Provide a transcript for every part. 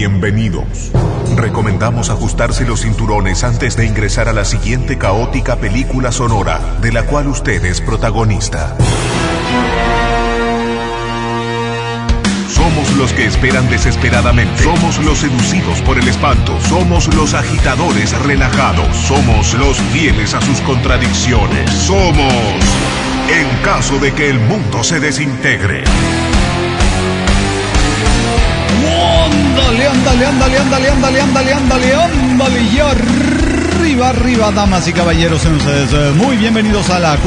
Bienvenidos. Recomendamos ajustarse los cinturones antes de ingresar a la siguiente caótica película sonora de la cual usted es protagonista. Somos los que esperan desesperadamente. Somos los seducidos por el espanto. Somos los agitadores relajados. Somos los fieles a sus contradicciones. Somos en caso de que el mundo se desintegre. Ándale, y arriba, damas y caballeros, sean ustedes muy bienvenidos a la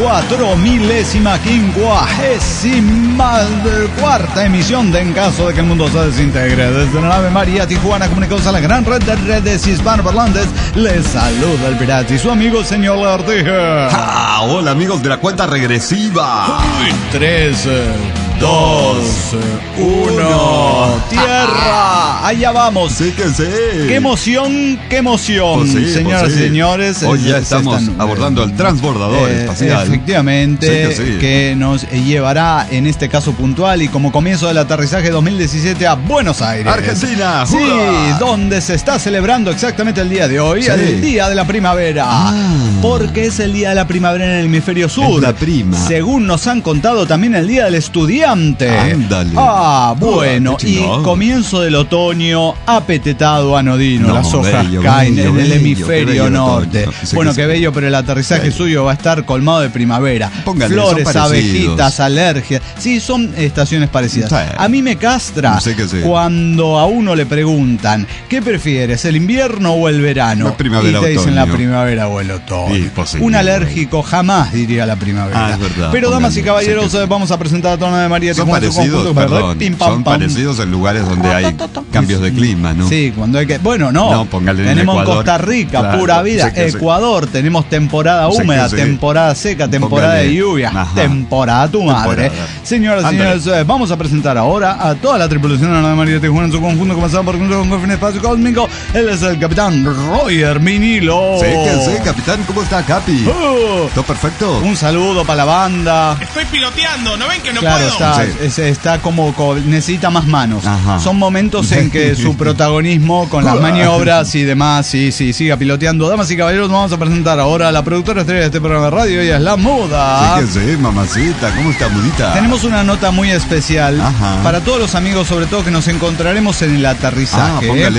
4.054ª emisión de En Caso de que el Mundo se Desintegre. Desde la nave María Tijuana, comunicados a la gran red de redes hispanoparlantes, les saluda el pirata y su amigo el señor Lartija. Hola amigos de la cuenta regresiva. 3, 2, 1, tierra. Allá vamos. Sí que sí. Qué emoción, Pues sí, señoras y señores. Hoy ya estamos abordando el transbordador espacial. Efectivamente, sí que sí. que nos llevará en este caso puntual y como comienzo del aterrizaje 2017 a Buenos Aires, Argentina. Sí, ¡Hurra! donde se está celebrando exactamente el día de hoy, Sí. el día de la primavera. Porque es el día de la primavera en el hemisferio sur. Es la prima. Según nos han contado, también el día del estudiante. Ándale. Bueno, qué y chingón. comienzo del otoño apetetado anodino. No, Las hojas bello, caen bello, en el bello, hemisferio qué bello el norte. otoño. Sí Bueno, que qué sí. bello, pero el aterrizaje suyo va a estar colmado de primavera. Póngale, Flores, son parecidos. abejitas, alergias. Sí, son estaciones parecidas. Sí. A mí me castra Sí que sí. cuando a uno le preguntan, ¿qué prefieres, el invierno o el verano? La primavera, y te dicen otoño. la primavera o el otoño. Sí, posible. Un alérgico jamás diría la primavera. Es verdad. Pero damas y póngale, caballeros, sí que sí. vamos a presentar a Tono de María Son Tijuana en su parecidos, conjunto, ¿verdad? perdón. Pim, pam, Son pam. parecidos en lugares donde hay cambios de clima, ¿no? Sí, cuando hay que... Bueno, no. No, póngale en tenemos en Ecuador. Costa Rica, Claro, pura vida. sí que sí. Ecuador, tenemos temporada Sí que húmeda, sí. temporada seca, temporada Póngale. de lluvia, Ajá. temporada tu madre. Temporada. Señoras y Ándale. señores, vamos a presentar ahora a toda la tripulación de la nave María Tijuana en su conjunto, comenzando por un fin espacio cósmico. Él es el capitán Roger Minilo. Sí que sí, capitán. ¿Cómo está, Capi? ¿Todo perfecto? Un saludo para la banda. Estoy piloteando, ¿no ven que no Claro, puedo? está como necesita más manos. Ajá. Son momentos en que su protagonismo con las maniobras y demás, sí, siga piloteando. Damas y caballeros, vamos a presentar ahora a la productora estrella de este programa de radio. Ella es La Muda. Sí que sí, mamacita. ¿Cómo está, mudita? Tenemos una nota muy especial Ajá. para todos los amigos, sobre todo que nos encontraremos en el aterrizaje. Póngale.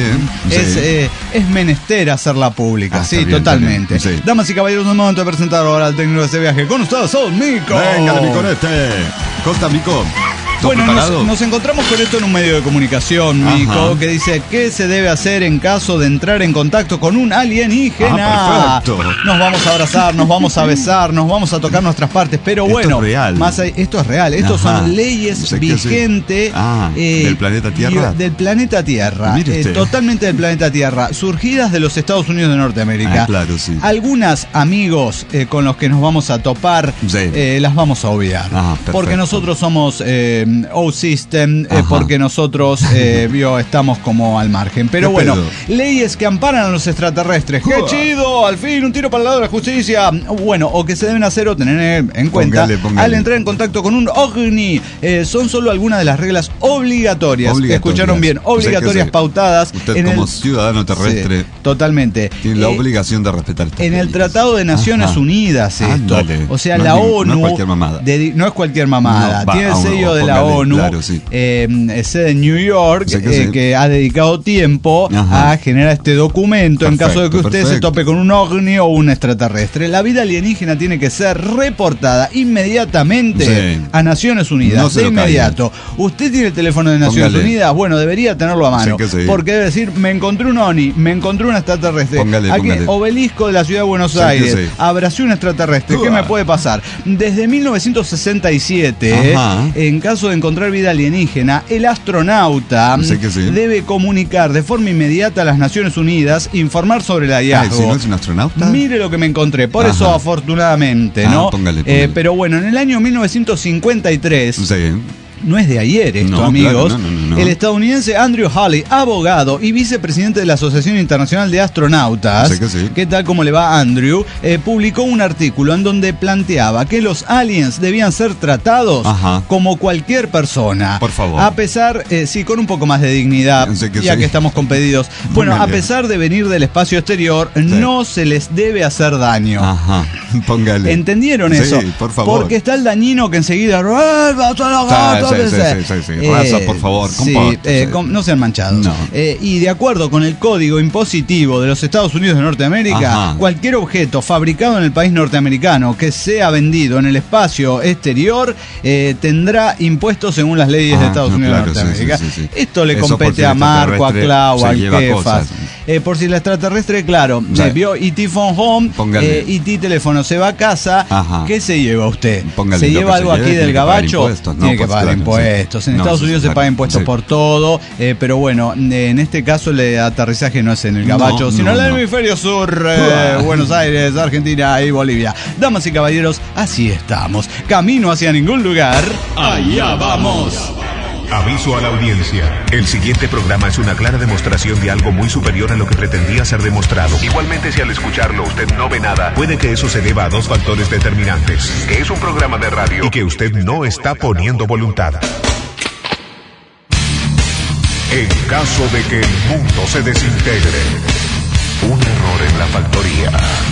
Es menester hacerla pública, sí, está bien, totalmente. está bien, sí. Damas y caballeros, es momento de presentar ahora al técnico de este viaje. Con ustedes, son Mico. Venga, mi conete. Costa, Mico. ¿Todo Bueno, preparado? nos encontramos con esto en un medio de comunicación, Mico, Ajá. que dice ¿qué se debe hacer en caso de entrar en contacto con un alienígena? Perfecto. Nos vamos a abrazar, nos vamos a besar, nos vamos a tocar nuestras partes, pero Esto bueno, es real. Esto es real, estos Ajá. son leyes Sé que sí. vigentes ¿Del planeta Tierra? Del planeta Tierra, Mire usted. totalmente del planeta Tierra, surgidas de los Estados Unidos de Norteamérica. Claro, sí. Algunas amigos con los que nos vamos a topar Sí. las vamos a obviar, Perfecto. porque nosotros somos O-System, Ajá. porque nosotros estamos como al margen. Pero ¿Qué bueno, pedo? leyes que amparan a los extraterrestres. ¡Qué chido! Al fin, un tiro para el lado de la justicia. Bueno, o que se deben hacer o tener en cuenta Póngale. al entrar en contacto con un ovni. Son solo algunas de las reglas obligatorias. Escucharon bien, obligatorias, Sí que sí. pautadas. Usted en como el- ciudadano terrestre Sí, totalmente. tiene la obligación de respetar estas En el leyes. Tratado de Naciones Ajá. Unidas esto. Ándale. O sea, No la es ONU... no es cualquier mamada. No es cualquier mamada. No, Tiene el sello de la póngale, ONU. claro, sí. Sede en New York, Sí que sí. que ha dedicado tiempo Ajá. a generar este documento en caso de que Perfecto, usted se perfecto. tope con un ovni o un extraterrestre. La vida alienígena tiene que ser reportada inmediatamente Sí. a Naciones Unidas. No se de lo inmediato. ¿Usted tiene el teléfono de Naciones Póngale. Unidas? Bueno, debería tenerlo a mano. Sí que sí. Porque debe decir, me encontré un ovni, me encontré un extraterrestre. Póngale, Aquí, póngale. obelisco de la ciudad de Buenos Sí que Aires. sí. Abracé un extraterrestre. ¿Qué Uah. me puede pasar? Desde 1967, Ajá. en caso de encontrar vida alienígena, el astronauta Sí que sí. debe comunicar de forma inmediata a las Naciones Unidas, informar sobre el hallazgo. Si no es un astronauta. Mire lo que me encontré. Por Ajá. eso, afortunadamente, ¿no? Póngale. Pero bueno, en el año 1953, Sí. no es de ayer esto, No, amigos. claro, no. El estadounidense Andrew Hawley, abogado y vicepresidente de la Asociación Internacional de Astronautas, ¿qué tal como le va Andrew? Publicó un artículo en donde planteaba que los aliens debían ser tratados como cualquier persona. Por favor. A pesar, sí, con un poco más de dignidad, que estamos con pedidos. Bueno, a pesar de venir del espacio exterior, no se les debe hacer daño. Póngale. ¿Entendieron eso? Por favor. Porque está el dañino que enseguida... Raza, por favor, no sean manchados. No. Y de acuerdo con el código impositivo de los Estados Unidos de Norteamérica, cualquier objeto fabricado en el país norteamericano que sea vendido en el espacio exterior tendrá impuestos según las leyes de Estados Unidos de Norteamérica. Esto le compete a Marco, a Clau, al Kefas. Por si la extraterrestre, claro, vio E.T. Phone Home, E.T. teléfono, se va a casa. ¿Qué se lleva usted? ¿Se lleva algo aquí del gabacho? Tiene que pagar impuestos. En Estados Unidos se paga impuestos por todo, pero bueno, en este caso el aterrizaje no es en el gabacho, sino en el hemisferio sur, Buenos Aires, Argentina y Bolivia. Damas y caballeros, así estamos. Camino hacia ningún lugar. Allá vamos. Aviso a la audiencia. El siguiente programa es una clara demostración de algo muy superior a lo que pretendía ser demostrado. Igualmente, si al escucharlo usted no ve nada, puede que eso se deba a dos factores determinantes: que es un programa de radio y que usted no está poniendo voluntad. En caso de que el mundo se desintegre, un error en la factoría.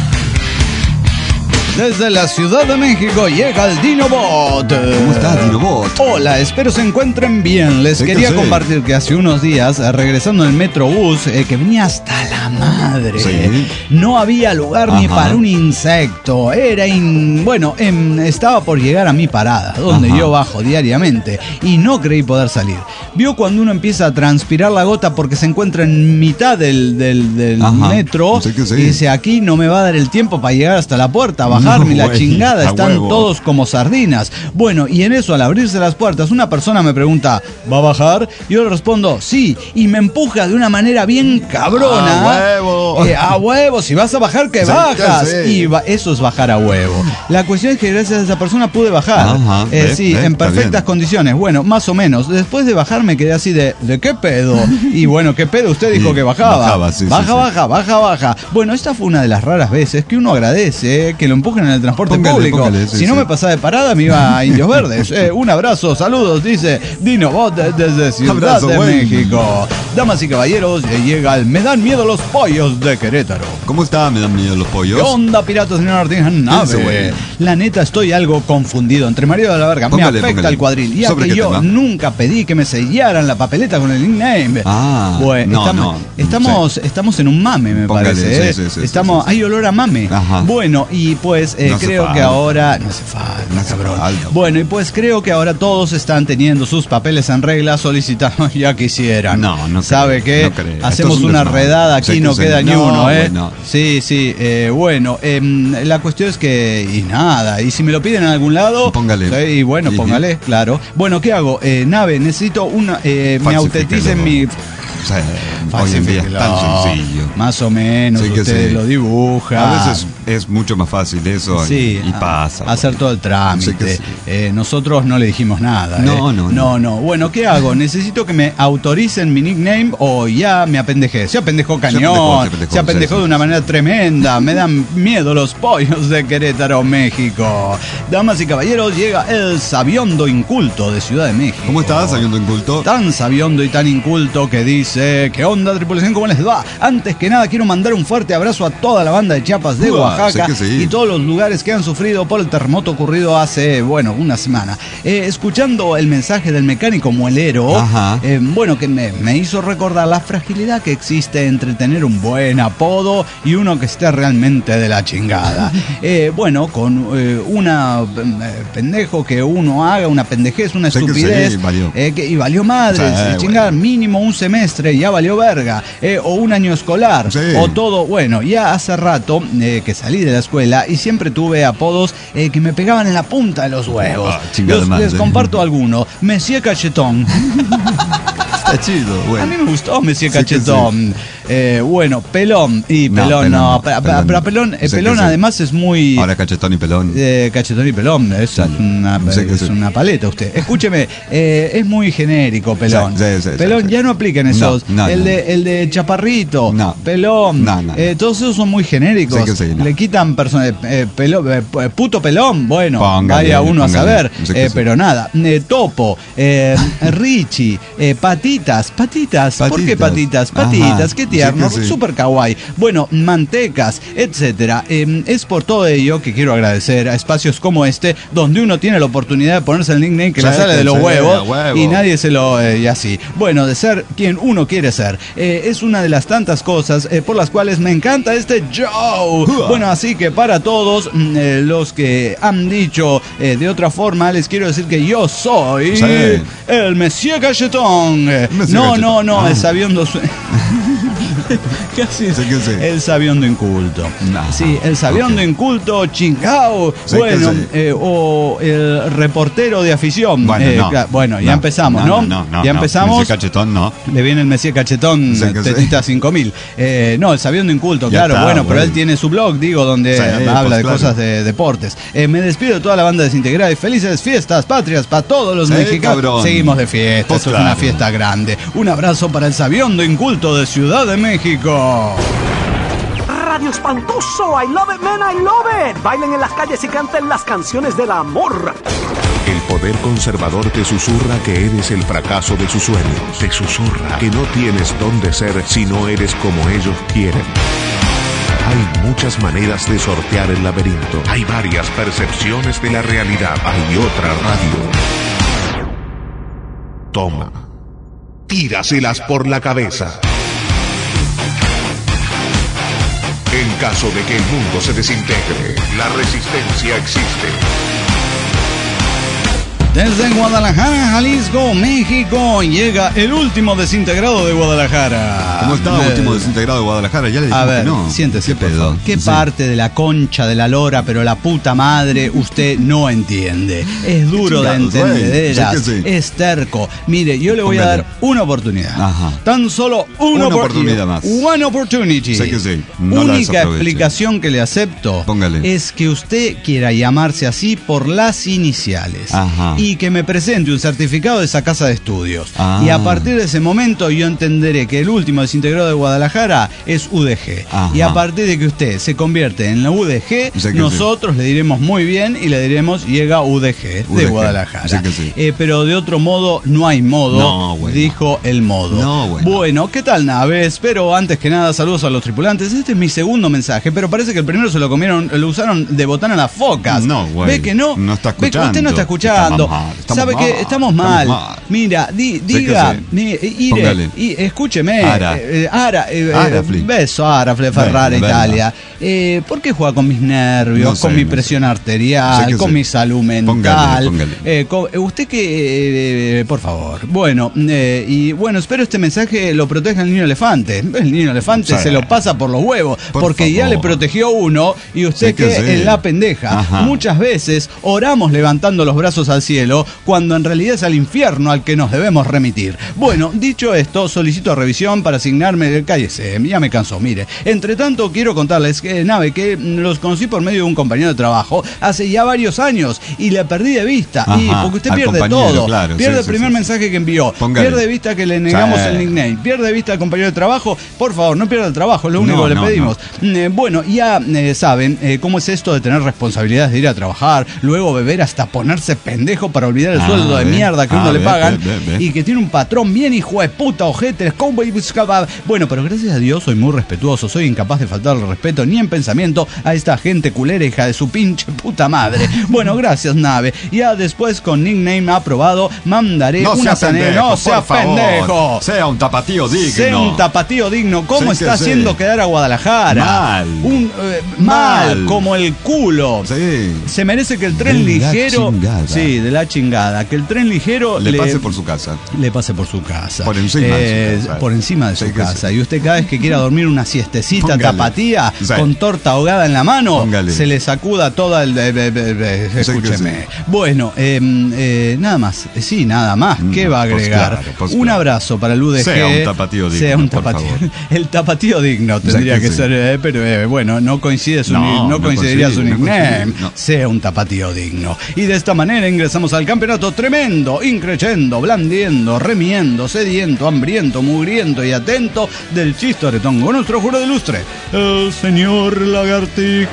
Desde la Ciudad de México llega el Dinobot. ¿Cómo estás, Dinobot? Hola, espero se encuentren bien. Les quería compartir que hace unos días, regresando en el Metrobús, que venía hasta la madre, no había lugar ni para un insecto. Estaba por llegar a mi parada, donde yo bajo diariamente, y no creí poder salir. Vio cuando uno empieza a transpirar la gota porque se encuentra en mitad del metro, y dice, aquí no me va a dar el tiempo para llegar hasta la puerta, la chingada, están todos como sardinas. Bueno, y en eso, al abrirse las puertas, una persona me pregunta, ¿va a bajar? Yo le respondo, sí, y me empuja de una manera bien cabrona. A huevo, si vas a bajar, que bajas. Y eso es bajar a huevo. La cuestión es que gracias a esa persona pude bajar. En perfectas condiciones. Bueno, más o menos. Después de bajar me quedé así ¿de qué pedo? Y bueno, ¿qué pedo? Usted dijo que bajaba. Baja. Bueno, esta fue una de las raras veces que uno agradece que lo empujen en el transporte público. Si no me pasaba de parada, me iba a Indios Verdes. Un abrazo, saludos, dice Dinobot desde Ciudad de México. Damas y caballeros, llega el Me dan miedo los pollos de Querétaro. ¿Cómo está? ¿Me dan miedo los pollos? ¿Qué onda, piratas, señor Martínez? Nave. La neta, estoy algo confundido. Entre marido de la verga, me afecta el cuadril. Ya que yo nunca pedí que me sellaran la papeleta con el nickname. Bueno, estamos en un mame, me parece. Hay olor a mame. Bueno, y pues creo que ahora... No hace falta, cabrón. Bueno, y pues creo que ahora todos están teniendo sus papeles en regla, solicitando ya quisieran. No ¿sabe qué? No hacemos una redada aquí, no queda ni uno, ¿eh? Bueno. Sí, la cuestión es que... Y nada, y si me lo piden en algún lado... Póngale. Y bueno, póngale, claro. Bueno, ¿qué hago? Nave, necesito me autenticen mi... Hoy en día es tan sencillo. Más o menos, usted lo dibuja. A veces es mucho más fácil eso y pasa. Hacer todo el trámite. Nosotros no le dijimos nada. No. Bueno, ¿qué hago? Necesito que me autoricen mi nickname o ya me apendejé. Se apendejó cañón. Se apendejó de una manera tremenda. Me dan miedo los pollos de Querétaro, México. Damas y caballeros, llega el sabiondo inculto de Ciudad de México. ¿Cómo estás, sabiondo inculto? Tan sabiondo y tan inculto que dice: ¿qué onda, tripulación? ¿Cómo les va? Antes que nada quiero mandar un fuerte abrazo a toda la banda de Chiapas de Oaxaca y todos los lugares que han sufrido por el terremoto ocurrido hace, una semana. Escuchando el mensaje del mecánico muelero, que me hizo recordar la fragilidad que existe entre tener un buen apodo y uno que esté realmente de la chingada. Con una pendejo que uno haga, una pendejez, una estupidez, y valió madre, chingar mínimo un semestre, ya valió verga, o un año escolar, o todo. Bueno, ya hace rato que salí de la escuela y siempre tuve apodos que me pegaban en la punta de los huevos. Les comparto alguno. Monsieur Cachetón. Está chido, A mí me gustó Monsieur Cachetón. Bueno, Pelón. Y Pelón no. Pero Pelón además es muy... Ahora Cachetón y Pelón. Cachetón y Pelón. Es una paleta usted. Escúcheme, es muy genérico Pelón. Pelón ya no aplican esos. El de Chaparrito. Pelón. Todos esos son muy genéricos. Le quitan personas. Puto Pelón. Bueno, vaya uno a saber. Pero nada. Topo. Richie. Patitas. ¿Por qué patitas? Patitas, qué tierno, super kawaii. Bueno, mantecas, etcétera. Es por todo ello que quiero agradecer a espacios como este, donde uno tiene la oportunidad de ponerse el nickname que le sale de los huevos y nadie se lo... y así. Bueno, de ser quien uno quiere ser. Es una de las tantas cosas por las cuales me encanta este show. Bueno, así que para todos los que han dicho de otra forma, les quiero decir que yo soy el Monsieur Cachetón. No, el sabiondo... Casi el sabiondo inculto. Sí, el sabiondo inculto, chingao. Bueno, o el reportero de afición. Bueno, ya empezamos, ¿no? Ya empezamos. Messi Cachetón, no. Le viene el Messi Cachetón, Tetita 5000. No, el sabiondo inculto, ya claro. Está, pero él tiene su blog, donde habla de cosas de deportes. Me despido de toda la banda desintegrada y felices fiestas patrias para todos los mexicanos. Cabrón. Seguimos de fiesta, esto es una fiesta grande. Un abrazo para el sabiondo inculto de Ciudad de México. Radio Espantoso, I love it, man, I love it. Bailen en las calles y canten las canciones del amor. El poder conservador te susurra que eres el fracaso de sus sueños. Te susurra que no tienes dónde ser si no eres como ellos quieren. Hay muchas maneras de sortear el laberinto. Hay varias percepciones de la realidad. Hay otra radio. Toma. Tíraselas por la cabeza. En caso de que el mundo se desintegre, la resistencia existe. Desde Guadalajara, Jalisco, México, llega el último desintegrado de Guadalajara. ¿Cómo está el último desintegrado de Guadalajara? Ya le dijimos que no. Siéntese, por favor. ¿Qué parte de la concha de la lora, pero la puta madre, usted no entiende? Es duro de entender, es terco. Mire, yo le voy a dar una oportunidad. Tan solo una oportunidad más. One opportunity. Sé que sí. No única explicación que le acepto es que usted quiera llamarse así por las iniciales. Y que me presente un certificado de esa casa de estudios. Y a partir de ese momento yo entenderé que el último desintegrado de Guadalajara es UDG. Y a partir de que usted se convierte en la UDG, nosotros le diremos muy bien y le diremos llega UDG de Guadalajara. Pero de otro modo no hay modo, dijo el modo. Bueno, ¿qué tal, naves? Pero antes que nada, saludos a los tripulantes. Este es mi segundo mensaje, pero parece que el primero se lo comieron, lo usaron de botana a las focas. ¿Ve que no? No está escuchando. ¿Ve que usted no está escuchando? ¿Sabe que estamos mal? Mira, diga, y escúcheme. Beso a Arafle Ferrara, Italia. ¿Por qué juega con mis nervios, con mi presión arterial, con mi salud mental? Usted que, por favor. Bueno, y bueno, espero este mensaje lo proteja el niño elefante. El niño elefante se lo pasa por los huevos, porque ya le protegió uno y usted que es la pendeja. Muchas veces oramos levantando los brazos al cielo, cuando en realidad es al infierno al que nos debemos remitir. Bueno, dicho esto, solicito revisión para asignarme. Cállese, ya me cansó. Mire, entre tanto quiero contarles que los conocí por medio de un compañero de trabajo hace ya varios años y le perdí de vista. Y porque usted pierde todo, pierde el primer mensaje que envió, pierde de vista que le negamos el nickname, pierde de vista al compañero de trabajo. Por favor, no pierda el trabajo, es lo único que le pedimos. Bueno, ya saben cómo es esto de tener responsabilidades de ir a trabajar, luego beber hasta ponerse pendejo para olvidar el sueldo de mierda que uno le pagan y que tiene un patrón bien hijo de puta, ojete. Bueno, pero gracias a Dios soy muy respetuoso, soy incapaz de faltar al respeto ni en pensamiento a esta gente culera, hija de su pinche puta madre. Bueno, gracias, nave. Ya después con nickname aprobado mandaré una no sea pendejo. Sea un tapatío digno. Sea un tapatío digno. ¿Cómo está haciendo quedar a Guadalajara? Mal. Como el culo. Se merece que el tren ligero. De la la chingada. Que el tren ligero le pase por su casa. Le pase por su casa. Por encima de su casa. Por encima de su casa. Y usted cada vez que quiera dormir una siestecita tapatía, con torta ahogada en la mano, se le sacuda toda el... escúcheme. Bueno, nada más. Sí, nada más. ¿Qué va a agregar? Un abrazo para el UDG. Sea un tapatío digno, sea un tapatío. El tapatío digno tendría que ser, pero bueno, no coincidiría su nickname. No. Sea un tapatío digno. Y de esta manera ingresamos al campeonato tremendo, increyendo, blandiendo, remiendo, sediento, hambriento, mugriento y atento del Chistoretón con nuestro juro de lustre, el señor Lagartija.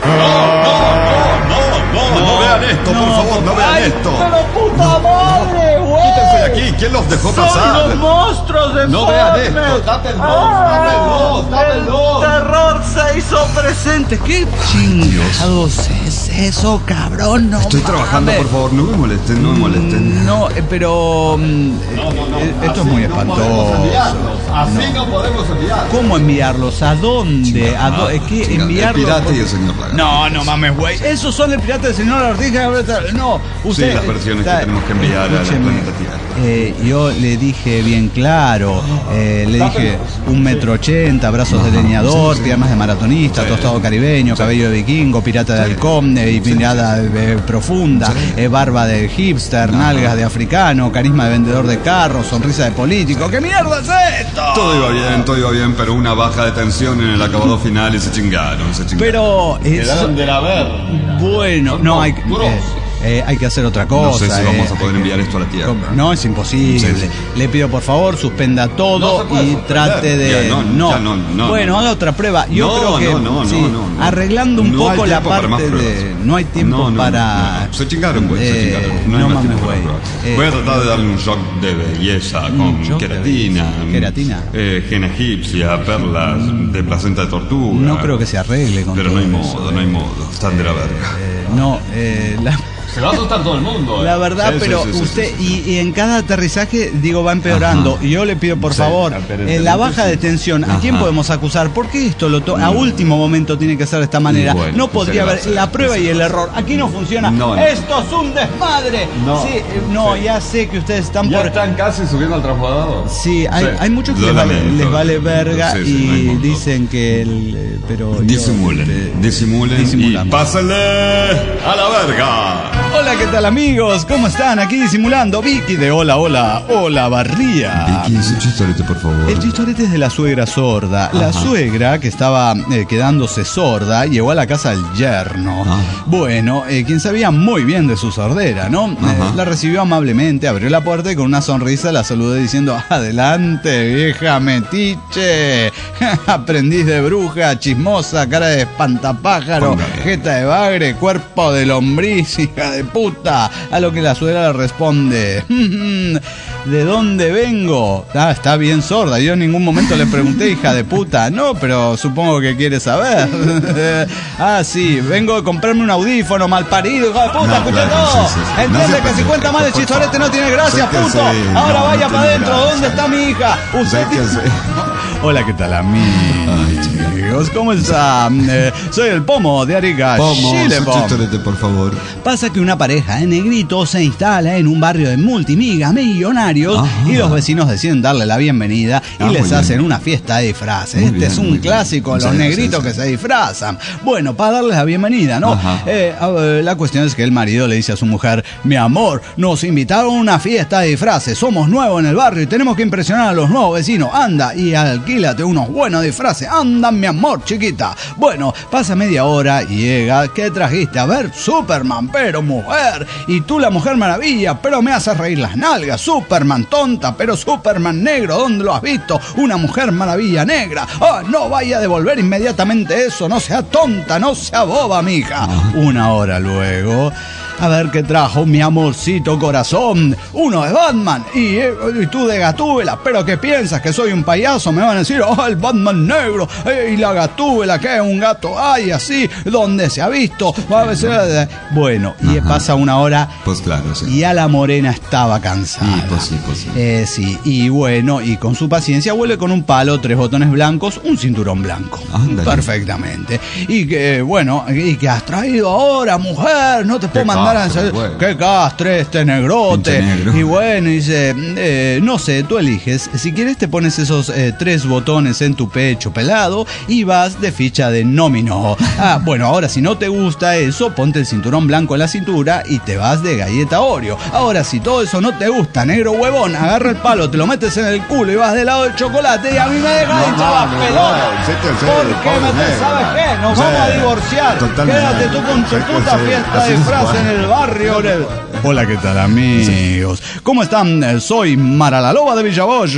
No vean esto, por favor, no vean esto. ¡Pero puta madre, güey! Quítense de aquí, ¿quién los dejó pasar? ¡Son los monstruos de No vean esto, dame el 2, dame el 2. El terror se hizo presente. ¿Qué chingados es eso, cabrón? No estoy trabajando, por favor, no me molesten. No, pero esto es muy espantoso. Así no podemos enviarlos. ¿Cómo enviarlos? ¿A dónde? ¿Qué enviarlos? El pirata y el señor Lagartija. No mames, güey. Esos son el pirata y el señor Lagartija. No, usted. Sí, las versiones que tenemos que enviar a la planeta Tierra. Yo le dije bien claro, le dije 1,80 m, brazos de leñador, piernas de maratonista, tostado caribeño, cabello de vikingo, pirata de halcón, y mirada profunda, barba de hipster, nalgas de africano, carisma de vendedor de carros, sonrisa de político. ¿Qué mierda es esto? Todo iba bien, pero una baja de tensión en el acabado final y se chingaron. Pero quedaron de la ver. Bueno, no hay que hacer otra cosa. No sé si vamos a poder enviar esto a la Tierra. No, es imposible. Sí. Le pido por favor, suspenda todo y trate de... Bueno, haga otra prueba. Yo creo que arreglando un poco la parte de... No hay tiempo para... Se chingaron, güey. No mames, güey. Voy a tratar de darle un shock de belleza con queratina. Gena egipcia, perlas de placenta de tortuga. No creo que se arregle con pero todo no hay modo. Están de la verga. Se va a asustar todo el mundo. La verdad, pero usted, y en cada aterrizaje, va empeorando. Y yo le pido, por favor, la baja de tensión, ¿a quién podemos acusar? ¿Por qué esto a último momento tiene que ser de esta manera? Bueno, no podría haber la prueba y el error. Aquí no funciona. ¡Esto es un desmadre! Ya sé que ustedes están están casi subiendo al transbordador. Sí, hay muchos que les vale verga y dicen que... pero disimulen y pásenle a la verga. Hola, ¿qué tal, amigos? ¿Cómo están? Aquí disimulando Vicky de Hola Barría. Vicky, ese chistorete, por favor. El chistorete es de la suegra sorda. La suegra, que estaba quedándose sorda, llegó a la casa del yerno. Bueno, quien sabía muy bien de su sordera, ¿no? La recibió amablemente, abrió la puerta y con una sonrisa la saludó diciendo: adelante, vieja metiche, aprendiz de bruja, chismosa, cara de espantapájaro, jeta de bagre, cuerpo de lombriz, hija de puta. A lo que la suegra le responde: ¿de dónde vengo? Está bien sorda. Yo en ningún momento le pregunté, hija de puta. No, pero supongo que quiere saber. Sí, vengo de comprarme un audífono, malparido, hijo de puta, escucha todo. Entiende que si cuenta mal el chistorete no tiene gracia, puto. Ahora vaya para adentro. ¿Dónde está mi hija? Usted Hola, ¿qué tal, amigos? ¿Cómo están? Soy el Pomo de Arica, Chile. Chistorete, por favor. Pasa que una pareja de negritos se instala en un barrio de multimigas millonarios y los vecinos deciden darle la bienvenida y les hacen una fiesta de disfraces. Este es un clásico, los negritos que se disfrazan. Bueno, para darles la bienvenida, ¿no? La cuestión es que el marido le dice a su mujer: mi amor, nos invitaron a una fiesta de disfraces, somos nuevos en el barrio y tenemos que impresionar a los nuevos vecinos. Anda y alquílate unos buenos disfraces. Anda, mi amor, chiquita. Bueno, pasa media hora y llega. ¿Qué trajiste? A ver, Superman, pero mujer. Y tú, la Mujer Maravilla, pero me haces reír las nalgas. Superman tonta, pero Superman negro. ¿Dónde lo has visto? Una Mujer Maravilla negra. No vaya a devolver inmediatamente eso. No sea tonta, no sea boba, mija. Una hora luego. A ver qué trajo, mi amorcito corazón. Uno de Batman y tú de Gatúbela. ¿Pero qué piensas? ¿Que soy un payaso? Me van a decir: el Batman negro. Y la Gatúbela, que es un gato. Ay, así, ¿dónde se ha visto? Bueno, y pasa una hora. Pues claro, sí. Y ya la morena estaba cansada. Sí. Y bueno, y con su paciencia vuelve con un palo, 3 botones blancos, un cinturón blanco. Ándale. Perfectamente. Y que, bueno, ¿y qué has traído ahora, mujer? No te puedo mandar mandaran qué castre este negrote. Y bueno, dice, no sé, tú eliges. Si quieres te pones esos 3 botones en tu pecho pelado y vas de ficha de nómino. Bueno, ahora si no te gusta eso, ponte el cinturón blanco en la cintura y te vas de galleta Oreo. Ahora si todo eso no te gusta, negro huevón, agarra el palo, te lo metes en el culo y vas del lado del chocolate y a mí me dejas de echar las pelotas. Porque ¿sabes qué? Nos vamos a divorciar. Quédate tú con tu puta fiesta de disfraz en el barrio. Hola, ¿qué tal, amigos? ¿Cómo están? Soy Mara la Loba de Villa Bosch.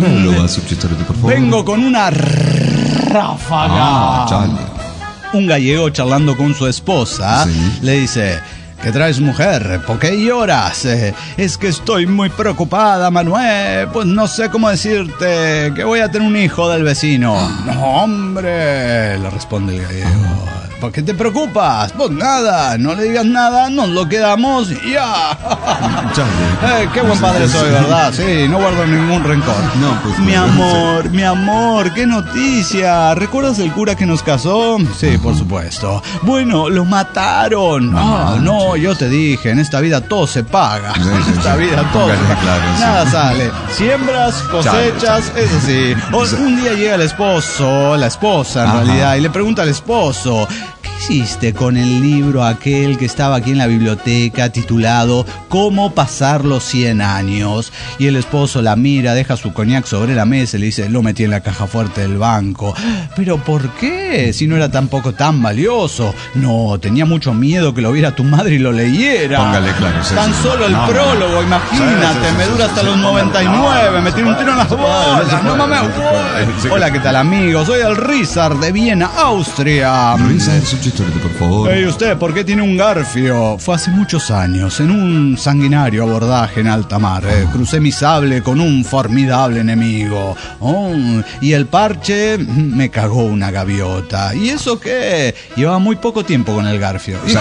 Vengo con una ráfaga. Un gallego charlando con su esposa le dice: ¿qué traes, mujer? ¿Por qué lloras? Es que estoy muy preocupada, Manuel. Pues no sé cómo decirte que voy a tener un hijo del vecino. No, hombre, le responde el gallego. ¿Por qué te preocupas? Pues nada, no le digas nada, nos lo quedamos y ya. Qué buen padre soy, ¿verdad? Sí, no guardo ningún rencor. No, pues, mi amor, qué noticia. ¿Recuerdas el cura que nos casó? Sí, por supuesto. Bueno, lo mataron. No, yo te dije, en esta vida todo se paga. En esta vida todo se paga. Claro, nada sale. Siembras, cosechas, eso sí. Un día llega el esposo, la esposa en realidad, y le pregunta al esposo: ¿qué hiciste con el libro aquel que estaba aquí en la biblioteca titulado ¿Cómo pasar los 100 años? Y el esposo la mira, deja su coñac sobre la mesa y le dice: lo metí en la caja fuerte del banco. ¿Pero por qué? Si no era tampoco tan valioso. No, tenía mucho miedo que lo viera tu madre y lo leyera. Póngale claro. Tan solo el prólogo, imagínate, me dura hasta los 99, me tiene un tiro en las bolas, no mames. Hola, ¿qué tal, amigos? Soy el Rizar de Viena, Austria. Por favor. ¿Y usted por qué tiene un garfio? Fue hace muchos años, en un sanguinario abordaje en alta mar. Crucé mi sable con un formidable enemigo. Y el parche me cagó una gaviota. ¿Y eso qué? Llevaba muy poco tiempo con el garfio. Y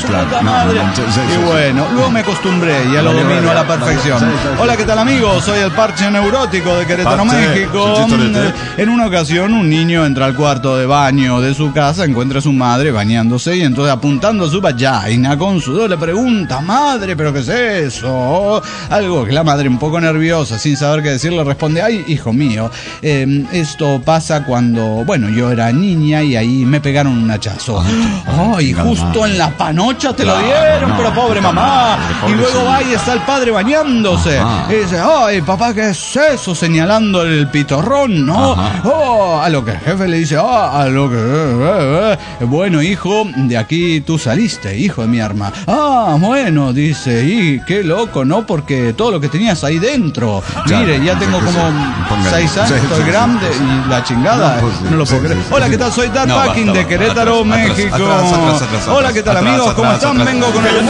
bueno, luego me acostumbré, ya lo domino a la perfección. Hola, ¿qué tal, amigos? Soy el parche neurótico de Querétaro, México. En una ocasión, un niño entra al cuarto de baño de su casa, encuentra a su madre bañándose y entonces, apuntando a su vagina con sudor, le pregunta: madre, ¿pero qué es eso? Algo que la madre, un poco nerviosa, sin saber qué decir, le responde: ay, hijo mío, esto pasa cuando, bueno, yo era niña y ahí me pegaron un hachazo. Ay, justo en la panocha te lo dieron, pero pobre mamá. Y luego va y está el padre bañándose. Y dice: ay, papá, ¿qué es eso? Señalando el pitorrón, ¿no? A lo que el jefe le dice: a lo que... bueno, hijo, de aquí tú saliste, hijo de mi arma. Bueno, dice, y qué loco, ¿no? Porque todo lo que tenías ahí dentro. Mire, ya tengo como 6 años, estoy grande y la chingada, no lo puedo creer. Hola, ¿qué tal? Soy Dark Packing de Querétaro, México. Hola, ¿qué tal, amigos? ¿Cómo están? Vengo con el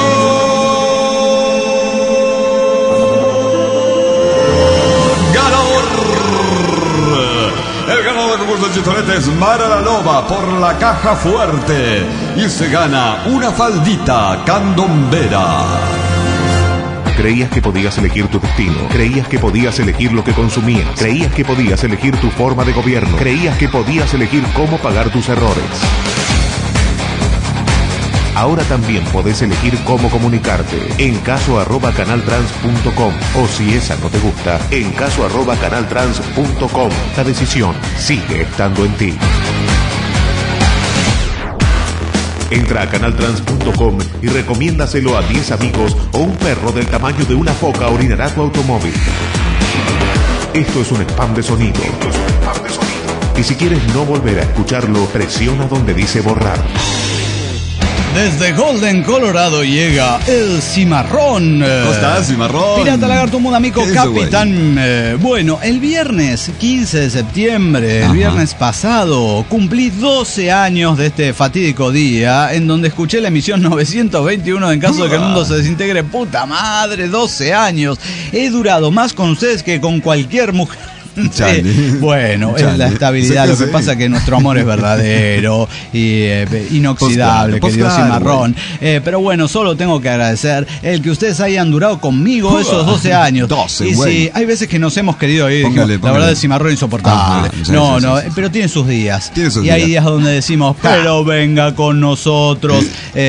El ganador del concurso de Chitorete es Mara la Loba por la caja fuerte y se gana una faldita candombera. Creías que podías elegir tu destino, creías que podías elegir lo que consumías, creías que podías elegir tu forma de gobierno, creías que podías elegir cómo pagar tus errores. Ahora también podés elegir cómo comunicarte. En caso@canaltrans.com, o si esa no te gusta, en caso@canaltrans.com. La decisión sigue estando en ti. Entra a canaltrans.com y recomiéndaselo a 10 amigos o un perro del tamaño de una foca orinará tu automóvil. Esto es un spam de sonido. Y si quieres no volver a escucharlo, presiona donde dice borrar. Desde Golden, Colorado llega el Cimarrón. ¿Cómo estás, Cimarrón? Pirata Lagarto Mudamico, capitán. Bueno, el viernes 15 de septiembre, el viernes pasado, cumplí 12 años de este fatídico día en donde escuché la emisión 921 en caso de que el mundo se desintegre. Puta madre, 12 años. He durado más con ustedes que con cualquier mujer Sí, bueno, es la estabilidad. Lo que pasa es que nuestro amor es verdadero y inoxidable, querido Cimarrón. Pero bueno, solo tengo que agradecer el que ustedes hayan durado conmigo esos 12 años. 12, y sí, hay veces que nos hemos querido ir. Póngale. La verdad, el Cimarrón insoportable. Pero tiene sus días. Hay días donde decimos, pero venga con nosotros.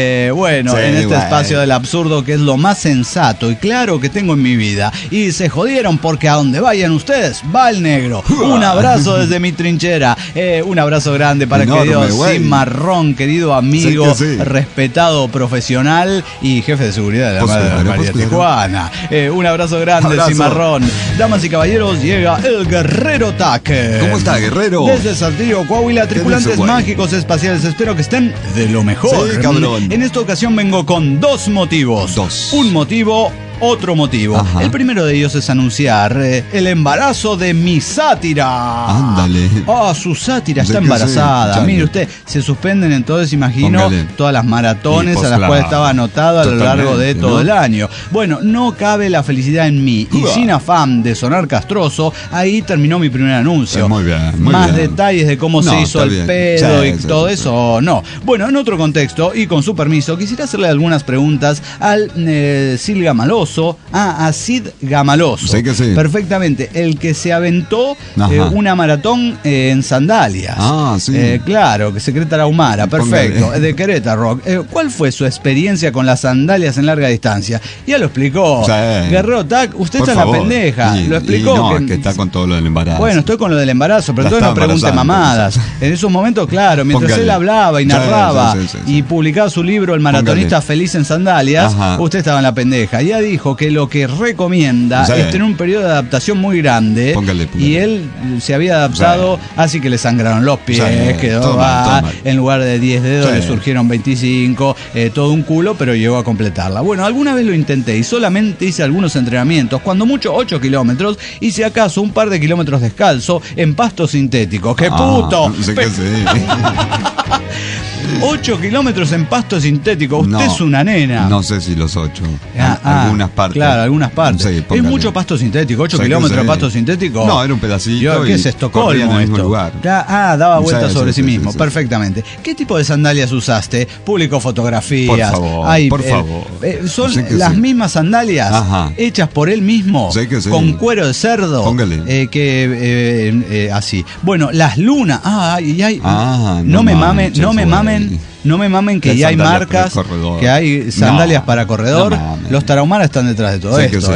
En este espacio del absurdo, que es lo más sensato y claro que tengo en mi vida. Y se jodieron porque a donde vayan ustedes, va el negro. Un abrazo desde mi trinchera. Un abrazo grande para el querido Cimarrón, querido amigo, respetado profesional y jefe de seguridad de la María Tijuana. Un abrazo grande, Cimarrón. Damas y caballeros, llega el Guerrero Tac. ¿Cómo está, Guerrero? Desde Saltillo, Coahuila, tripulantes mágicos espaciales. Espero que estén de lo mejor. Sí, cabrón. En esta ocasión vengo con dos motivos. Un motivo, otro motivo. Ajá. El primero de ellos es anunciar el embarazo de mi sátira. Ándale. Su sátira está embarazada. Mire usted, se suspenden entonces, imagino, todas las maratones a las cuales estaba anotado a lo largo de todo el año. Bueno, no cabe la felicidad en mí. Y sin afán de sonar castroso, ahí terminó mi primer anuncio. Muy bien. Más detalles de cómo se hizo el pedo y todo eso, no. Bueno, en otro contexto, y con su permiso, quisiera hacerle algunas preguntas al Cid Gamaloso. A Cid Gamaloso. Sí que sí. Perfectamente. El que se aventó una maratón en sandalias. Sí. Claro, que Secreta Ahumara. Perfecto. De Querétaro. ¿Cuál fue su experiencia con las sandalias en larga distancia? Ya lo explicó. Sí. Guerrero Tac, usted está en la pendeja. Lo explicó. Es que está con todo lo del embarazo. Bueno, estoy con lo del embarazo, pero entonces no pregunte mamadas. En esos momentos, claro, mientras él hablaba y narraba y publicaba su libro El maratonista feliz en sandalias, usted estaba en la pendeja. Ya dijo que lo que recomienda es tener un periodo de adaptación muy grande. Póngale. Y él se había adaptado, así que le sangraron los pies, quedó en lugar de 10 dedos le surgieron 25, todo un culo, pero llegó a completarla. Bueno, alguna vez lo intenté y solamente hice algunos entrenamientos, cuando mucho 8 kilómetros, y si acaso un par de kilómetros descalzo en pasto sintético. ¡Qué puto! Sé que sí. 8 kilómetros en pasto sintético. Usted es una nena. No sé si los 8. Algunas partes. Claro, algunas partes. Sí, es mucho pasto sintético. 8 kilómetros de pasto sintético. No, era un pedacito. ¿Qué es Estocolmo? En el mismo lugar. Daba vueltas sobre sí mismo. Perfectamente. ¿Qué tipo de sandalias usaste? Publicó fotografías. Por favor. ¿Son las mismas sandalias hechas por él mismo? Con cuero de cerdo. Póngale. Así. Bueno, las lunas. No me mamen. No me mamen que ya hay marcas, que hay sandalias para corredor. Los Tarahumara están detrás de todo esto.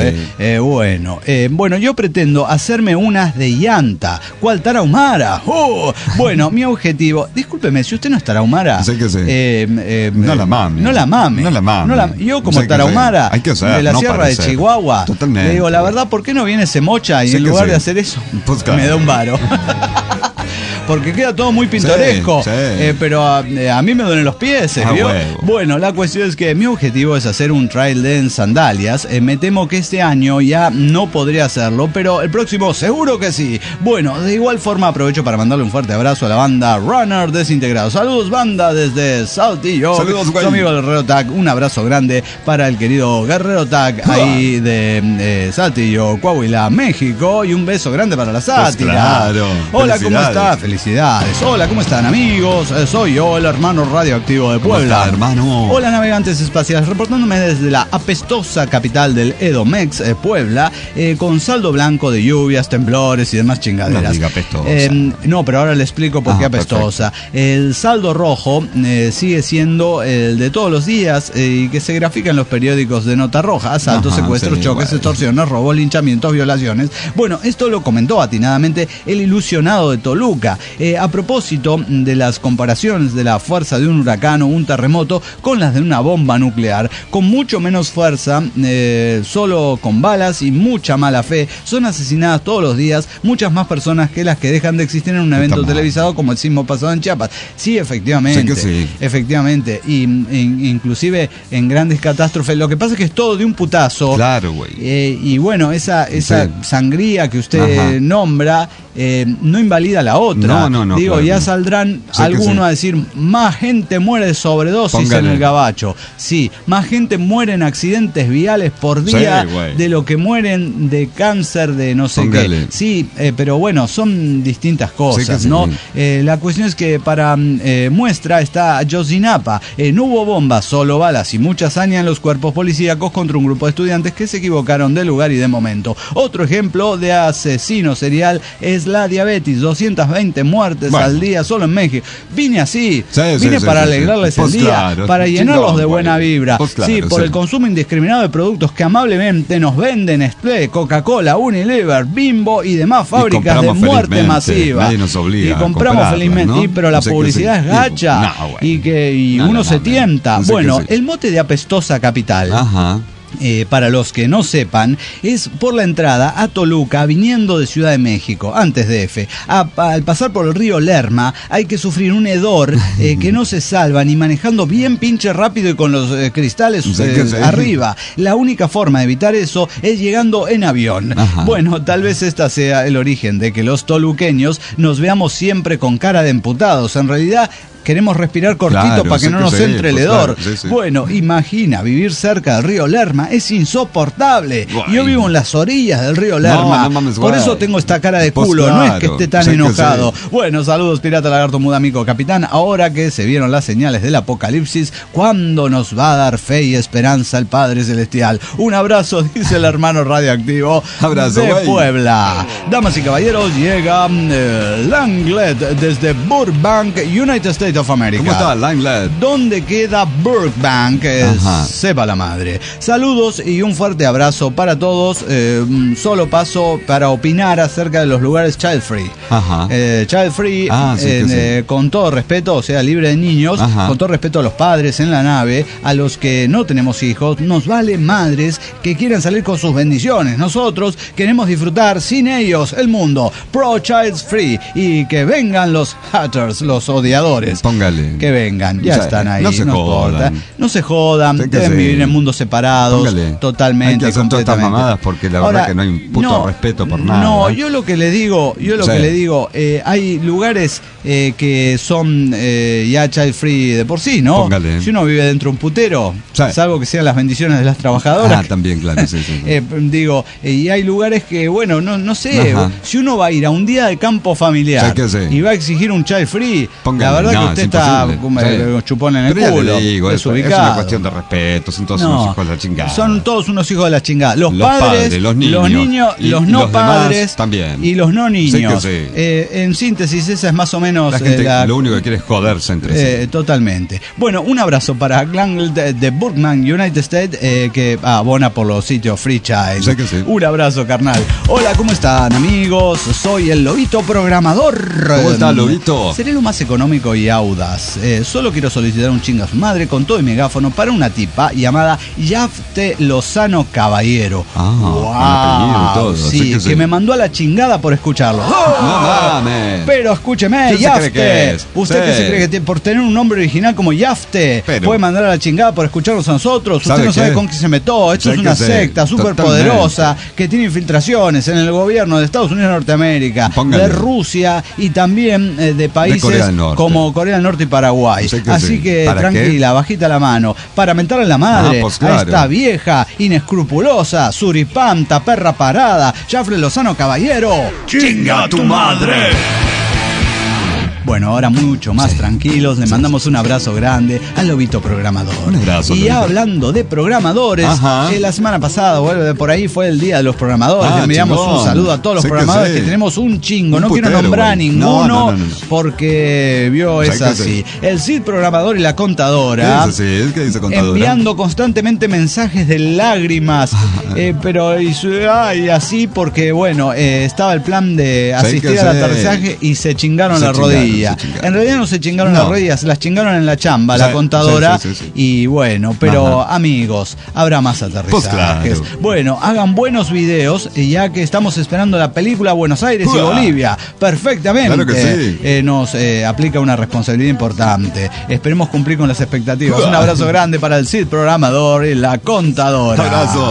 Bueno, yo pretendo hacerme unas de llanta. ¿Cuál Tarahumara? Bueno, mi objetivo. Discúlpeme, si usted no es Tarahumara, no la mame. Yo como Tarahumara de la Sierra de Chihuahua, le digo, la verdad, ¿por qué no viene ese mocha y en lugar de hacer eso me da un varo? Porque queda todo muy pintoresco, pero a mí me duelen los pies, ¿vio? Bueno, la cuestión es que mi objetivo es hacer un trail en sandalias. Me temo que este año ya no podría hacerlo, pero el próximo seguro que sí. Bueno, de igual forma aprovecho para mandarle un fuerte abrazo a la banda Runner Desintegrado. Saludos, banda, desde Saltillo. Saludos, su amigo el Guerrero Tac. Un abrazo grande para el querido Guerrero Tac, ahí de Saltillo, Coahuila, México. Y un beso grande para la sátira. Claro. Hola, ¿cómo está? Felicidades. Hola, ¿cómo están, amigos? Soy yo, el hermano radioactivo de Puebla. ¿Cómo está, hermano? Hola, navegantes espaciales, reportándome desde la apestosa capital del Edomex, Puebla, con saldo blanco de lluvias, temblores y demás chingaderas. No diga apestosa. No, pero ahora le explico por qué apestosa. Perfecto. El saldo rojo sigue siendo el de todos los días y que se grafica en los periódicos de nota roja: asaltos, secuestros, choques, extorsiones, robos, linchamientos, violaciones. Bueno, esto lo comentó atinadamente el ilusionado de Toluca. A propósito de las comparaciones de la fuerza de un huracán o un terremoto con las de una bomba nuclear, con mucho menos fuerza, solo con balas y mucha mala fe, son asesinadas todos los días muchas más personas que las que dejan de existir en un evento televisado como el sismo pasado en Chiapas. Sí, efectivamente. Efectivamente. Y inclusive en grandes catástrofes. Lo que pasa es que es todo de un putazo. Claro, güey. Y bueno, esa sangría que usted nombra no invalida la otra. No, digo, claro. ya saldrán algunos a decir, más gente muere de sobredosis en el gabacho. Sí, más gente muere en accidentes viales por día de lo que mueren de cáncer, de no sé qué. Sí, pero bueno, son distintas cosas, ¿no? La cuestión es que para muestra está Ayotzinapa. No hubo bombas, solo balas y mucha hazaña en los cuerpos policíacos contra un grupo de estudiantes que se equivocaron de lugar y de momento. Otro ejemplo de asesino serial es la diabetes, 220 muertes al día solo en México. Vine así, vine para alegrarles el día, para llenarlos de buena vibra. Por el consumo indiscriminado de productos que amablemente nos venden Nestlé, Coca-Cola, Unilever, Bimbo y demás fábricas de muerte masiva. Nadie nos obliga y compramos felizmente, ¿no? Pero la publicidad es gacha y uno se tienta. Bueno, el mote de apestosa capital. Para los que no sepan, es por la entrada a Toluca viniendo de Ciudad de México, antes de F. Al pasar por el río Lerma hay que sufrir un hedor que no se salva ni manejando bien pinche rápido y con los cristales arriba. La única forma de evitar eso es llegando en avión. Bueno, tal vez esta sea el origen de que los toluqueños nos veamos siempre con cara de emputados. En realidad queremos respirar cortito para que no nos entre el hedor. Bueno, imagina, vivir cerca del río Lerma es insoportable. Yo vivo en las orillas del río Lerma. Por eso tengo esta cara de culo, no es que esté tan enojado. Bueno, saludos, pirata, lagarto, muda, amigo, capitán. Ahora que se vieron las señales del apocalipsis, ¿cuándo nos va a dar fe y esperanza el Padre Celestial? Un abrazo, dice el hermano radioactivo de Puebla. Damas y caballeros, llega Langlet desde Burbank, United States of America. ¿Cómo está, Langlet? ¿Dónde queda Burbank? Sepa la madre. Saludos y un fuerte abrazo para todos. Solo paso para opinar acerca de los lugares child free. Child free, con todo respeto, o sea, libre de niños, con todo respeto a los padres en la nave, a los que no tenemos hijos, nos vale madres que quieran salir con sus bendiciones. Nosotros queremos disfrutar sin ellos el mundo. Pro child free, y que vengan los haters, los odiadores. Póngale. Que vengan, ya están ahí. No se jodan. No se jodan, deben vivir en mundos separados. Póngale. Totalmente. Hay que hacer todas estas mamadas porque la verdad que no hay un puto respeto por nada. No, yo lo que le digo, hay lugares que son ya child free de por sí, ¿no? Póngale. Si uno vive dentro de un putero, salvo que sean las bendiciones de las trabajadoras. También, claro, sí. Y hay lugares que, bueno, no sé, si uno va a ir a un día de campo familiar y va a exigir un child free, la verdad que usted está como chupón en el culo. Digo, es una cuestión de respeto, son todos unos hijos de la chingada. Son todos unos hijos de la chingada. Los padres, los niños, los no padres también. Y los no niños. En síntesis, esa es más o menos la gente lo único que quiere es joderse entre sí. Totalmente. Bueno, un abrazo para Glenn de Burbank, United States, que abona por los sitios Free Child. Un abrazo, carnal. Hola, ¿cómo están, amigos? Soy el Lobito Programador. ¿Cómo está, Lobito? Seré lo más económico y audaz. Solo quiero solicitar un chinga a su madre con todo y megáfono para una tipa llamada Yafte Lozano Caballero. Todo. Sí, que me mandó a la chingada por escucharlo. No mames. Pero escúcheme, Yafte. ¿Usted qué se cree que por tener un nombre original como Yafte puede mandar a la chingada por escucharnos a nosotros? Usted no sabe con qué se metió. Esto es una secta súper poderosa que tiene infiltraciones en el gobierno de Estados Unidos de Norteamérica, de Rusia y también de países como Corea del Norte y Paraguay. Así que tranquila, bajita la mano. Para mentarle la madre a esta vieja inescrupulosa, suripanta, perra parada, Yafte Lozano Caballero. ¡Chinga a tu madre! Bueno, ahora mucho más tranquilos, le mandamos un abrazo grande al Lobito Programador. Un abrazo. Y hablando de programadores, la semana pasada, por ahí fue el Día de los Programadores. Le enviamos un saludo a todos los programadores que tenemos un chingo. No quiero nombrar a ninguno porque es así. El Cid Programador y la Contadora. ¿Qué dice Contadora? Enviando constantemente mensajes de lágrimas, pero así porque, bueno, estaba el plan de asistir al aterrizaje y se chingaron la rodilla. En realidad no se chingaron las rodillas, se las chingaron en la chamba, la Contadora. Y bueno, pero amigos, habrá más aterrizajes. Bueno, hagan buenos videos, ya que estamos esperando la película Buenos Aires y Bolivia. Perfectamente. Claro que sí. Nos aplica una responsabilidad importante. Esperemos cumplir con las expectativas. Un abrazo grande para el Cid Programador y la Contadora. Un abrazo.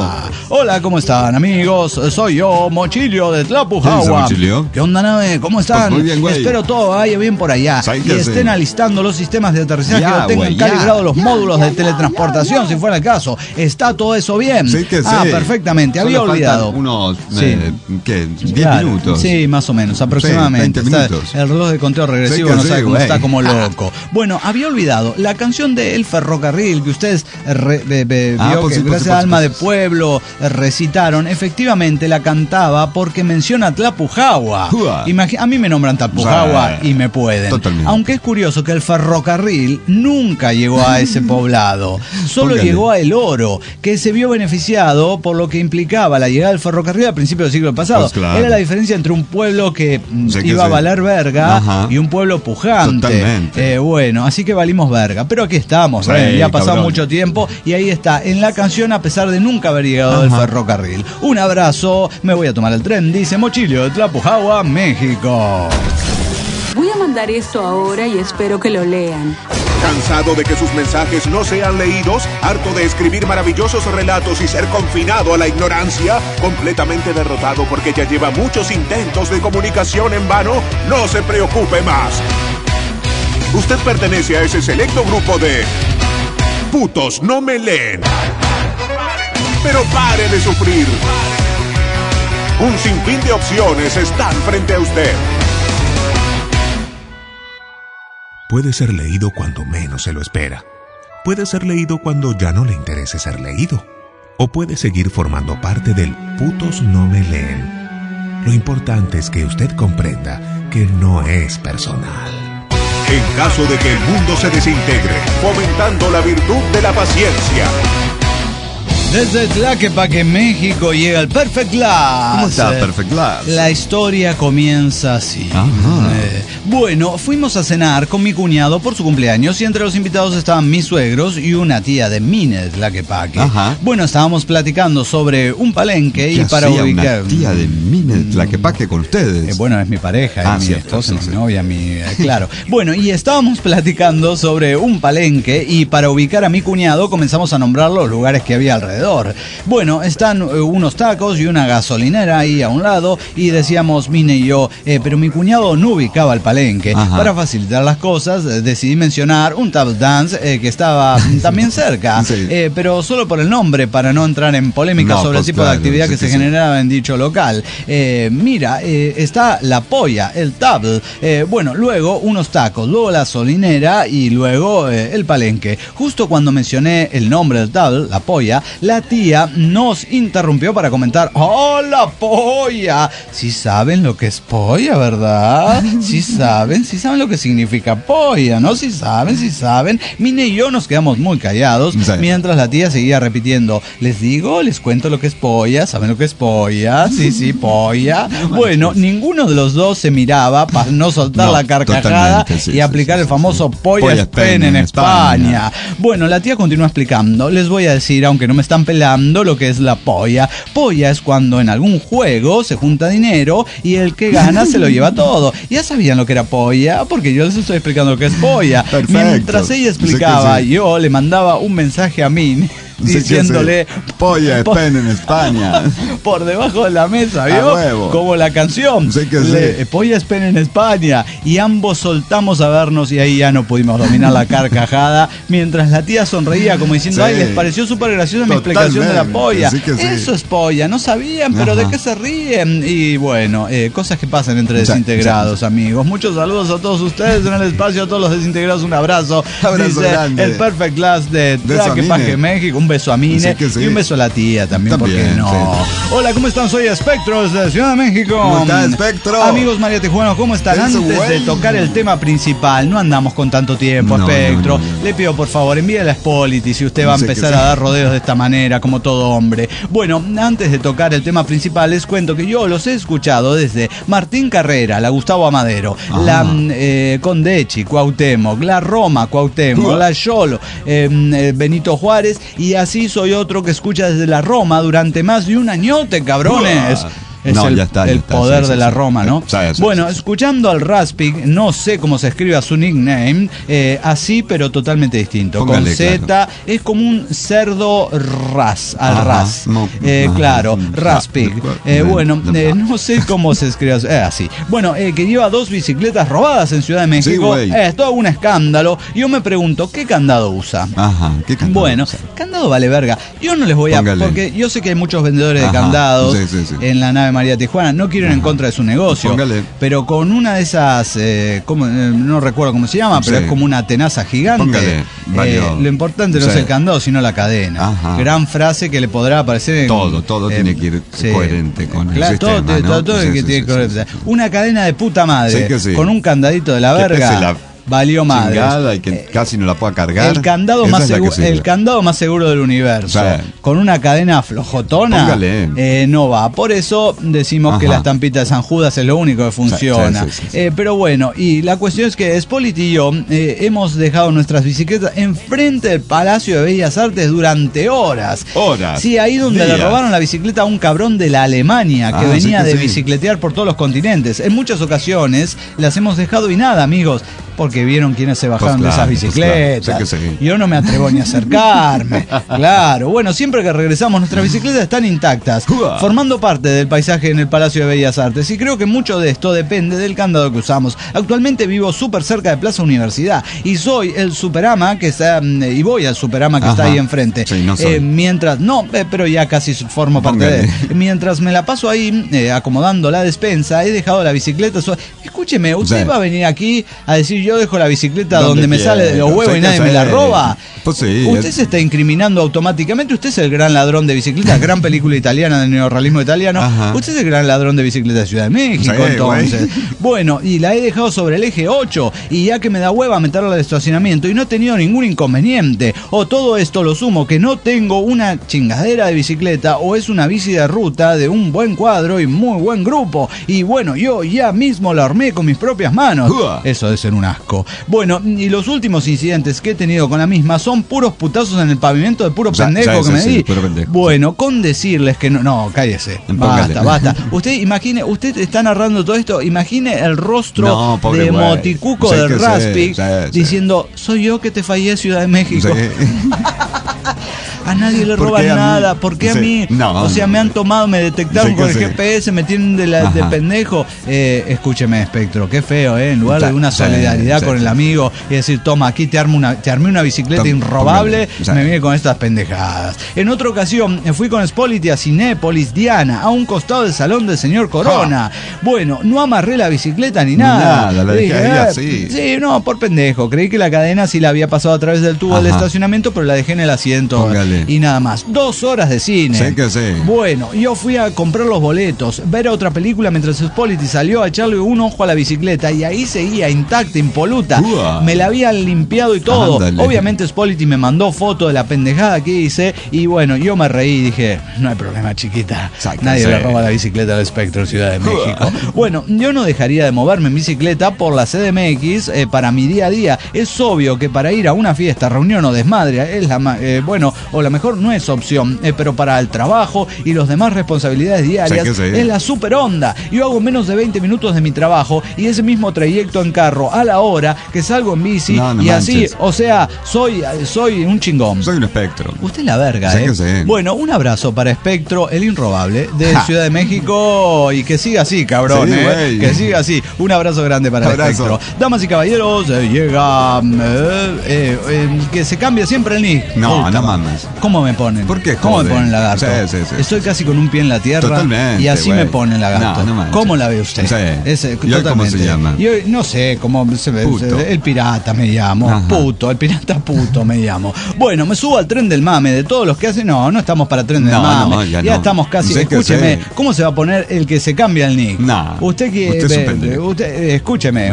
Hola, ¿cómo están, amigos? Soy yo, Mochilio de Tlapujahua. ¿Qué onda, nave? ¿Cómo están? Pues muy bien, güey. Espero todo vaya bien por allá. Y estén alistando los sistemas de aterrizaje, que tengan calibrados los módulos de teletransportación, si fuera el caso. ¿Está todo eso bien? Sí que sí. Perfectamente. Había olvidado. Unos, ¿qué? 10 minutos. Sí, más o menos, aproximadamente. 20 minutos. El reloj de conteo regresivo no sabe cómo está, como loco. Bueno, había olvidado la canción de El Ferrocarril que ustedes vio que gracias a Alma de Pueblo recitaron. Efectivamente la cantaba porque menciona Tlapujahua. A mí me nombran Tlapujahua y me pueden. Totalmente. Aunque es curioso que el ferrocarril nunca llegó a ese poblado. Solo llegó a El Oro, que se vio beneficiado por lo que implicaba la llegada del ferrocarril al principio del siglo pasado. Pues claro. Era la diferencia entre un pueblo que iba a valer verga y un pueblo pujante. Bueno, así que valimos verga. Pero aquí estamos, ya ha pasado mucho tiempo y ahí está, en la canción, a pesar de nunca haber llegado del ferrocarril. Un abrazo, me voy a tomar el tren, dice Mochilio de Tlapujahua, México. Voy a mandar esto ahora y espero que lo lean. ¿Cansado de que sus mensajes no sean leídos? ¿Harto de escribir maravillosos relatos y ser confinado a la ignorancia? ¿Completamente derrotado porque ya lleva muchos intentos de comunicación en vano? No se preocupe más. Usted pertenece a ese selecto grupo de putos no me leen. Pero pare de sufrir. Un sinfín de opciones están frente a usted. Puede ser leído cuando menos se lo espera. Puede ser leído cuando ya no le interese ser leído. O puede seguir formando parte del putos no me leen. Lo importante es que usted comprenda que no es personal. En caso de que el mundo se desintegre, fomentando la virtud de la paciencia. Desde Tlaquepaque, México, llega el Perfect Glass. ¿Cómo está Perfect Glass? La historia comienza así. Bueno, fuimos a cenar con mi cuñado por su cumpleaños y entre los invitados estaban mis suegros y una tía de Mine de Tlaquepaque. Bueno, estábamos platicando sobre un palenque y para ubicar... una tía de Mine de Tlaquepaque con ustedes? Bueno, es mi pareja, mi esposa, mi novia, claro. Bueno, y estábamos platicando sobre un palenque y para ubicar a mi cuñado comenzamos a nombrar los lugares que había alrededor. Bueno, están unos tacos y una gasolinera ahí a un lado y decíamos Mine y yo, pero mi cuñado no ubicaba el palenque. Para facilitar las cosas decidí mencionar un table dance que estaba también cerca, pero solo por el nombre para no entrar en polémica sobre el tipo de actividad que se generaba en dicho local. Mira, está la polla, el table, bueno, luego unos tacos, luego la gasolinera y luego el palenque. Justo cuando mencioné el nombre del table, la polla, la tía nos interrumpió para comentar: ¡oh, la polla! Sí saben lo que es polla, ¿verdad? Sí saben lo que significa polla, ¿no? Sí saben. Mine y yo nos quedamos muy callados mientras la tía seguía repitiendo: les digo, les cuento lo que es polla, ¿saben lo que es polla? Sí, polla. Bueno, ninguno de los dos se miraba para no soltar la carcajada y aplicar el famoso polla es pene en España. Bueno, la tía continuó explicando: les voy a decir, aunque no me están pelando, lo que es la polla. Polla es cuando en algún juego se junta dinero y el que gana se lo lleva todo. Ya sabían lo que era polla, porque yo les estoy explicando lo que es polla. Perfecto. Mientras ella explicaba, yo le mandaba un mensaje a mí diciéndole: polla es pene en España. Por debajo de la mesa, ¿vio? Como la canción. Polla es pene en España. Y ambos soltamos a vernos y ahí ya no pudimos dominar la carcajada, mientras la tía sonreía como diciendo: ay, les pareció súper graciosa mi explicación de la polla. Eso es polla, no sabían, pero ¿de qué se ríen? Y bueno, cosas que pasan entre desintegrados, amigos. Muchos saludos a todos ustedes en el espacio, a todos los desintegrados, un abrazo. Dice grande. el Perfect Glass de Tlaquepaque, México. Un beso a Mine y un beso a la tía también, ¿por qué no? Hola, ¿cómo están? Soy Espectro desde Ciudad de México. ¿Cómo está, Espectro? Amigos María Tijuana, ¿cómo están? Antes de tocar el tema principal, no andamos con tanto tiempo, Espectro. Le pido por favor, envíe la Spolity si usted va a empezar a dar rodeos de esta manera, como todo hombre. Bueno, antes de tocar el tema principal, les cuento que yo los he escuchado desde Martín Carrera, la Gustavo Amadero, la Condechi, Cuauhtémoc, la Roma, Cuauhtémoc, la Yolo, Benito Juárez, y así soy otro que escucha desde la Roma durante más de un añote, cabrones. Es el poder de la Roma, ¿no? Bueno, escuchando al Raspig, no sé cómo se escribe a su nickname, así pero totalmente distinto. Póngale, con Z, claro. Es como un cerdo ras, al ras. Claro, Raspig. Bueno, no sé cómo se escribe así. Bueno, que lleva 2 bicicletas robadas en Ciudad de México. Sí, es todo un escándalo. Yo me pregunto, ¿qué candado usa? ¿Qué candado? Bueno, candado vale verga. Yo no les voy a... Porque yo sé que hay muchos vendedores de candados en la nave María Tijuana. No quiero ir en contra de su negocio. Pero con una de esas... no recuerdo cómo se llama, pero es como una tenaza gigante. Lo importante no es el candado, sino la cadena. Gran frase que le podrá parecer... Todo tiene que ir coherente con el sistema, ¿no? Todo que tiene coherente. Una cadena de puta madre, con un candadito de la verga. Valió madre. Y que casi no la pueda cargar. El candado más seguro del universo. Con una cadena flojotona, no va. Por eso decimos que la estampita de San Judas es lo único que funciona. Pero bueno, y la cuestión es que Spolit y yo hemos dejado nuestras bicicletas enfrente del Palacio de Bellas Artes durante horas. Sí, ahí donde le robaron la bicicleta a un cabrón de la Alemania que venía de bicicletear por todos los continentes. En muchas ocasiones las hemos dejado y nada, amigos. Porque vieron quienes se bajaron de esas bicicletas. Yo no me atrevo ni a acercarme. Claro, bueno, siempre que regresamos nuestras bicicletas están intactas, formando parte del paisaje en el Palacio de Bellas Artes. Y creo que mucho de esto depende del candado que usamos. Actualmente vivo súper cerca de Plaza Universidad y soy el Superama que está, y voy al Superama que está ahí enfrente. Pero ya casi formo parte de él. Mientras me la paso ahí acomodando la despensa, he dejado la bicicleta. Escúcheme, ¿usted va a venir aquí a decir yo dejo la bicicleta donde me sale de los huevos y nadie me la roba? Pues sí, usted se está incriminando automáticamente. Usted es el gran ladrón de bicicletas, gran película italiana del neorrealismo italiano. Usted es el gran ladrón de bicicletas de Ciudad de México, entonces. Bueno, y la he dejado sobre el eje 8 y ya que me da hueva meterla al estacionamiento y no he tenido ningún inconveniente. O todo esto lo sumo que no tengo una chingadera de bicicleta o es una bici de ruta de un buen cuadro y muy buen grupo. Y bueno, yo ya mismo la armé con mis propias manos. Eso debe ser un asco. Bueno, y los últimos incidentes que he tenido con la misma son puros putazos en el pavimento de puro pendejo que me di. Bueno, con decirles que no, cállese. Basta. Usted imagine, usted está narrando todo esto, imagine el rostro de Moticuco del Raspig diciendo, soy yo que te fallé Ciudad de México. A nadie le roban nada, ¿por qué a mí? Me han tomado, me detectaron con el GPS, me tienen de pendejo. Escúcheme, Espectro, qué feo, en lugar de una solidaridad con el amigo y decir, toma, aquí te armé una bicicleta inrobable, me viene con estas pendejadas. En otra ocasión fui con Spolit a Cinépolis Diana, a un costado del salón del señor Corona. Bueno, no amarré la bicicleta ni nada. La dejé ahí así. Sí, no, por pendejo. Creí que la cadena sí la había pasado a través del tubo del estacionamiento, pero la dejé en el asiento. Y nada más. 2 horas de cine. Bueno, yo fui a comprar los boletos, ver otra película mientras Spolit salió a echarle un ojo a la bicicleta y ahí seguía intacta, impoluta. Me la habían limpiado y todo. Obviamente Spolit me mandó foto de la pendejada que hice y bueno, yo me reí y dije, no hay problema, chiquita. Nadie le roba la bicicleta al Espectro Ciudad de México. Bueno, yo no dejaría de moverme en bicicleta por la CDMX para mi día a día. Es obvio que para ir a una fiesta, reunión o desmadre es la mejor no es opción, pero para el trabajo y los demás responsabilidades diarias es la super onda. Yo hago menos de 20 minutos de mi trabajo y ese mismo trayecto en carro a la hora que salgo en bici y así, o sea, soy un chingón. Soy un Espectro. Usted es la verga, Bueno, un abrazo para Espectro, el inrobable de Ciudad de México y que siga así, cabrón, que siga así. Un abrazo grande para Espectro. Damas y caballeros, llega que se cambia siempre el nick. No mames. ¿Cómo me ponen? ¿Por qué? ¿Cómo me ponen lagarto? Estoy casi con un pie en la tierra. Totalmente, y así me ponen lagarto. ¿Cómo la ve usted? ¿Y cómo se llama? Yo no sé cómo se ve. El pirata me llamo. El pirata puto me llamo. Bueno, me subo al tren del mame de todos los que hacen. No estamos para tren del mame. Ya estamos casi. Escúcheme, ¿cómo se va a poner el que se cambia el nick? Usted escúcheme.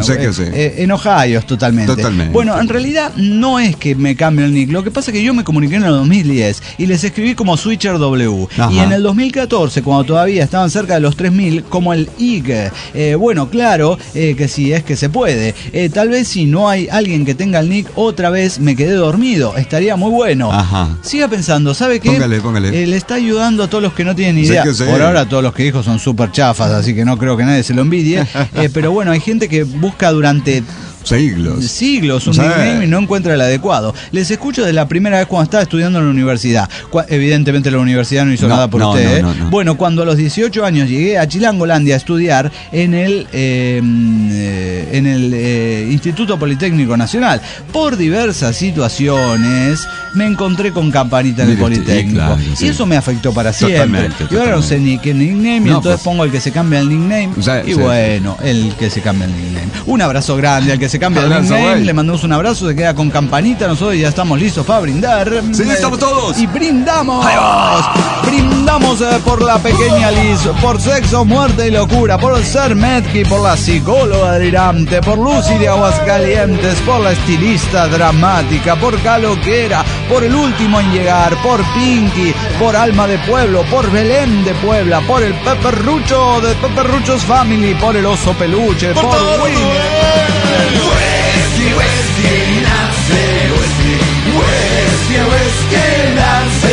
Enojados totalmente. Bueno, en realidad no es que me cambie el nick. Lo que pasa es que yo me comuniqué en el 2010 2010 y les escribí como Switcher W. Ajá. Y en el 2014, cuando todavía estaban cerca de los 3000, como el IG. Bueno, claro que sí, es que se puede. Tal vez si no hay alguien que tenga el nick, otra vez me quedé dormido. Estaría muy bueno. Ajá. Siga pensando, ¿sabe qué? Póngale. Le está ayudando a todos los que no tienen idea. Por ahora todos los que dijo son súper chafas, así que no creo que nadie se lo envidie. Pero bueno, hay gente que busca durante siglos un nickname y no encuentra el adecuado. Les escucho de la primera vez cuando estaba estudiando en la universidad. Evidentemente la universidad no hizo nada por usted. No. Bueno, cuando a los 18 años llegué a Chilangolandia a estudiar en el Instituto Politécnico Nacional, por diversas situaciones me encontré con Campanita en el Politécnico. Claro, sí. Y eso me afectó para siempre. Y ahora no sé ni qué nickname, y entonces pongo el que se cambia el nickname. Bueno, el que se cambia el nickname. Un abrazo grande al que se cambia el nickname, le mandamos un abrazo, se queda con Campanita, nosotros ya estamos listos para brindar. Sí, estamos todos. Y brindamos. Brindamos por la pequeña Liz, por Sexo, Muerte y Locura, por el Ser Metki, por la psicóloga delirante, por Lucy de Aguascalientes, por la estilista dramática, por Caloquera, por el último en llegar, por Pinky, por Alma de Pueblo, por Belén de Puebla, por el Peperrucho de Peperruchos Family, por el Oso Peluche, por Winnie. Whisky, nace, whisky, nace,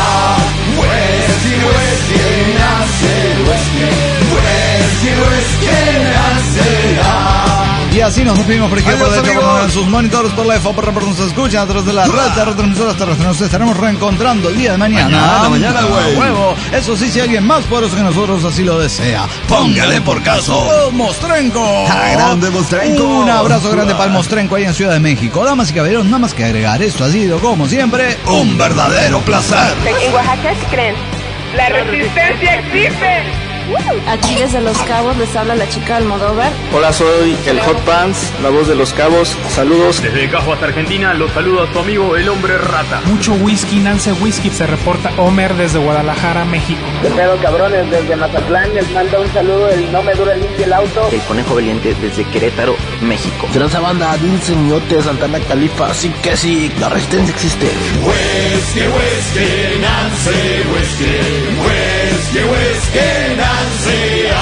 y así nos despedimos por aquí en sus monitores por la FO, por nos escuchan a través de la red de retransmisoras terrestres. Nos estaremos reencontrando el día de mañana. Mañana, güey. Huevo. Eso sí, si alguien más poderoso que nosotros así lo desea, póngale por caso. Mostrenco. Grande Mostrenco. Un abrazo grande para el Mostrenco ahí en Ciudad de México. Damas y caballeros, nada más que agregar. Esto ha sido, como siempre, un verdadero placer. En Oaxaca, ¿qué creen? ¡La resistencia existe! Aquí desde Los Cabos les habla la chica Almodóvar. Hola, soy el Hot Pants, la voz de Los Cabos. Saludos. Desde Cajo hasta Argentina, los saluda a su amigo el Hombre Rata. Mucho whisky, Nance Whisky, se reporta Homer desde Guadalajara, México. ¿Qué pedo, cabrones? Desde Mazatlán les manda un saludo el No Me Dura Limpio el Auto. El Conejo Valiente desde Querétaro, México. Transa banda, Dulce Ñote, Santana Califa, así que sí, la resistencia existe. Whisky, whisky, Nance Whisky, whisky, whisky, Nance.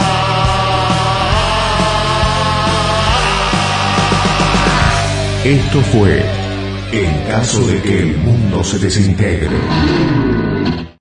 Esto fue En caso de que el mundo se desintegre.